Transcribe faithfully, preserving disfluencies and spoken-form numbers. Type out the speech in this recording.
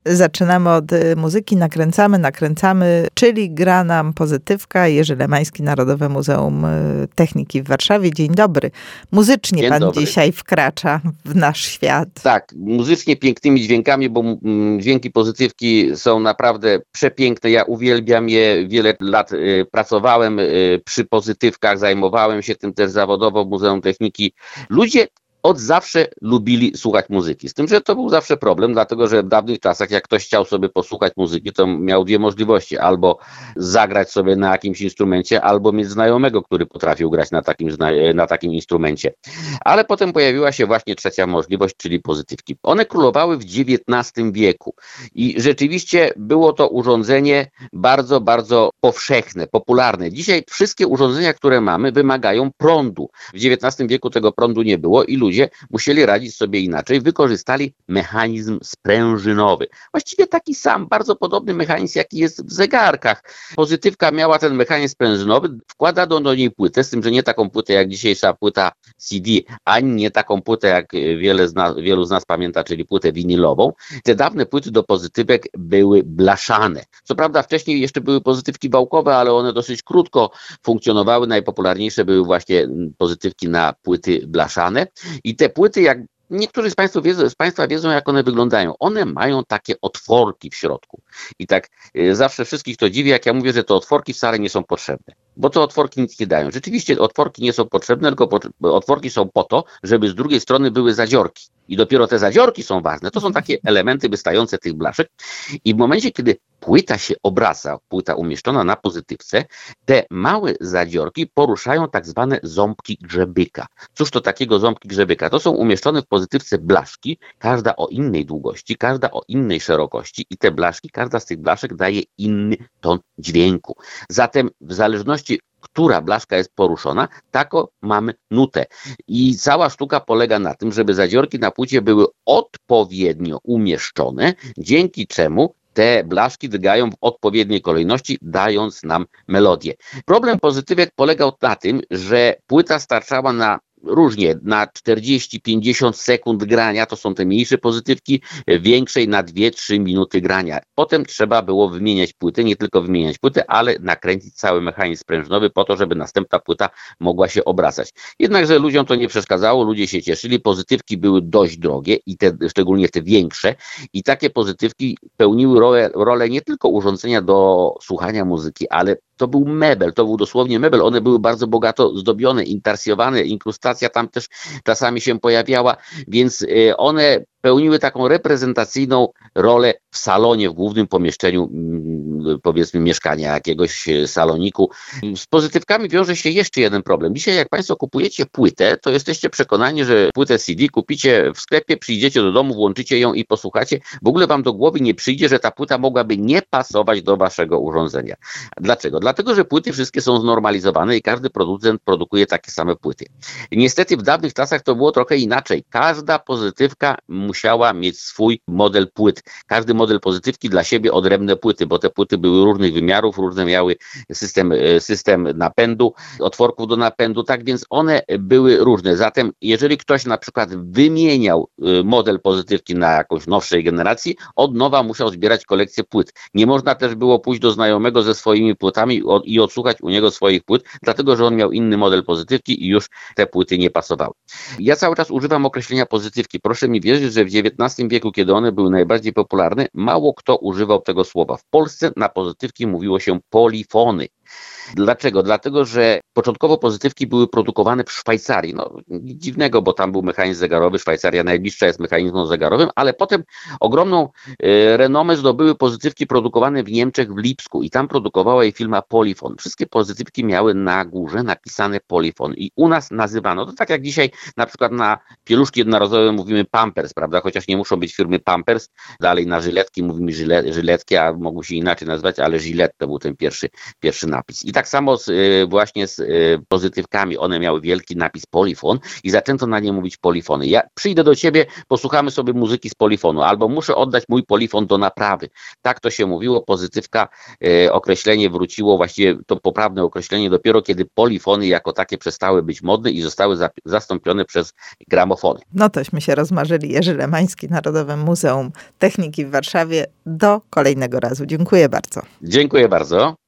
Zaczynamy od muzyki, nakręcamy, nakręcamy, czyli gra nam pozytywka. Jerzy Lemański, Narodowe Muzeum Techniki w Warszawie. Dzień dobry. Muzycznie Dzień pan dobry. dzisiaj wkracza w nasz świat. Tak, muzycznie pięknymi dźwiękami, bo mm, dźwięki pozytywki są naprawdę przepiękne. Ja uwielbiam je. Wiele lat y, pracowałem y, przy pozytywkach, zajmowałem się tym też zawodowo w Muzeum Techniki. Ludzie od zawsze lubili słuchać muzyki. Z tym, że to był zawsze problem, dlatego że w dawnych czasach, jak ktoś chciał sobie posłuchać muzyki, to miał dwie możliwości. Albo zagrać sobie na jakimś instrumencie, albo mieć znajomego, który potrafił grać na takim, na takim instrumencie. Ale potem pojawiła się właśnie trzecia możliwość, czyli pozytywki. One królowały w dziewiętnastym wieku i rzeczywiście było to urządzenie bardzo, bardzo powszechne, popularne. Dzisiaj wszystkie urządzenia, które mamy, wymagają prądu. W dziewiętnastym wieku tego prądu nie było i ludzie musieli radzić sobie inaczej, wykorzystali mechanizm sprężynowy. Właściwie taki sam, bardzo podobny mechanizm, jaki jest w zegarkach. Pozytywka miała ten mechanizm sprężynowy, wkładano do niej płytę, z tym, że nie taką płytę jak dzisiejsza płyta C D, ani nie taką płytę jak wiele z nas, wielu z nas pamięta, czyli płytę winylową. Te dawne płyty do pozytywek były blaszane. Co prawda wcześniej jeszcze były pozytywki wałkowe, ale one dosyć krótko funkcjonowały. Najpopularniejsze były właśnie pozytywki na płyty blaszane. I te płyty, jak niektórzy z Państwa, wiedzą, z Państwa wiedzą, jak one wyglądają. One mają takie otworki w środku. I tak y, zawsze wszystkich to dziwi, jak ja mówię, że te otworki wcale nie są potrzebne. Bo te otworki nic nie dają. Rzeczywiście otworki nie są potrzebne, tylko po, otworki są po to, żeby z drugiej strony były zadziorki. I dopiero te zadziorki są ważne. To są takie elementy wystające tych blaszek. I w momencie, kiedy płyta się obraca, płyta umieszczona na pozytywce, te małe zadziorki poruszają tak zwane ząbki grzebyka. Cóż to takiego ząbki grzebyka? To są umieszczone w pozytywce blaszki, każda o innej długości, każda o innej szerokości i te blaszki, każda z tych blaszek daje inny ton dźwięku. Zatem w zależności która blaszka jest poruszona, taką mamy nutę. I cała sztuka polega na tym, żeby zadziorki na płycie były odpowiednio umieszczone, dzięki czemu te blaszki drgają w odpowiedniej kolejności, dając nam melodię. Problem pozytywek polegał na tym, że płyta starczała na różnie, na czterdzieści pięćdziesiąt sekund grania, to są te mniejsze pozytywki, większej na dwie trzy minuty grania. Potem trzeba było wymieniać płytę, nie tylko wymieniać płytę, ale nakręcić cały mechanizm sprężynowy po to, żeby następna płyta mogła się obracać. Jednakże ludziom to nie przeszkadzało, ludzie się cieszyli, pozytywki były dość drogie i te, szczególnie te większe i takie pozytywki pełniły rolę, rolę nie tylko urządzenia do słuchania muzyki, ale to był mebel, to był dosłownie mebel, one były bardzo bogato zdobione, intarsjowane, inkrustacja tam też czasami się pojawiała, więc one pełniły taką reprezentacyjną rolę w salonie, w głównym pomieszczeniu, powiedzmy, mieszkania, jakiegoś saloniku. Z pozytywkami wiąże się jeszcze jeden problem. Dzisiaj jak Państwo kupujecie płytę, to jesteście przekonani, że płytę C D kupicie w sklepie, przyjdziecie do domu, włączycie ją i posłuchacie. W ogóle Wam do głowy nie przyjdzie, że ta płyta mogłaby nie pasować do Waszego urządzenia. Dlaczego? Dlatego, że płyty wszystkie są znormalizowane i każdy producent produkuje takie same płyty. Niestety w dawnych czasach to było trochę inaczej. Każda pozytywka musiała mieć swój model płyt. Każdy model pozytywki dla siebie odrębne płyty, bo te płyty były różnych wymiarów, różne miały system, system napędu, otworków do napędu, tak więc one były różne. Zatem jeżeli ktoś na przykład wymieniał model pozytywki na jakąś nowszej generacji, od nowa musiał zbierać kolekcję płyt. Nie można też było pójść do znajomego ze swoimi płytami i odsłuchać u niego swoich płyt, dlatego że on miał inny model pozytywki i już te płyty nie pasowały. Ja cały czas używam określenia pozytywki. Proszę mi wierzyć, że w dziewiętnastym wieku, kiedy one były najbardziej popularne, mało kto używał tego słowa. W Polsce na pozytywki mówiło się polifony. Dlaczego? Dlatego, że początkowo pozytywki były produkowane w Szwajcarii. No, nic dziwnego, bo tam był mechanizm zegarowy, Szwajcaria najbliższa jest mechanizmem zegarowym, ale potem ogromną e, renomę zdobyły pozytywki produkowane w Niemczech, w Lipsku i tam produkowała je firma Polifon. Wszystkie pozytywki miały na górze napisane Polifon i u nas nazywano, to tak jak dzisiaj na przykład na pieluszki jednorazowe mówimy Pampers, prawda, chociaż nie muszą być firmy Pampers, dalej na żyletki mówimy żylet, żyletki, a mogą się inaczej nazywać, ale Gillette to był ten pierwszy, pierwszy napis. I tak samo z, właśnie z pozytywkami. One miały wielki napis polifon i zaczęto na nie mówić polifony. Ja przyjdę do ciebie, posłuchamy sobie muzyki z polifonu, albo muszę oddać mój polifon do naprawy. Tak to się mówiło. Pozytywka, określenie wróciło, właściwie to poprawne określenie dopiero kiedy polifony jako takie przestały być modne i zostały za, zastąpione przez gramofony. No tośmy się rozmarzyli. Jerzy Lemański, Narodowe Muzeum Techniki w Warszawie. Do kolejnego razu. Dziękuję bardzo. Dziękuję bardzo.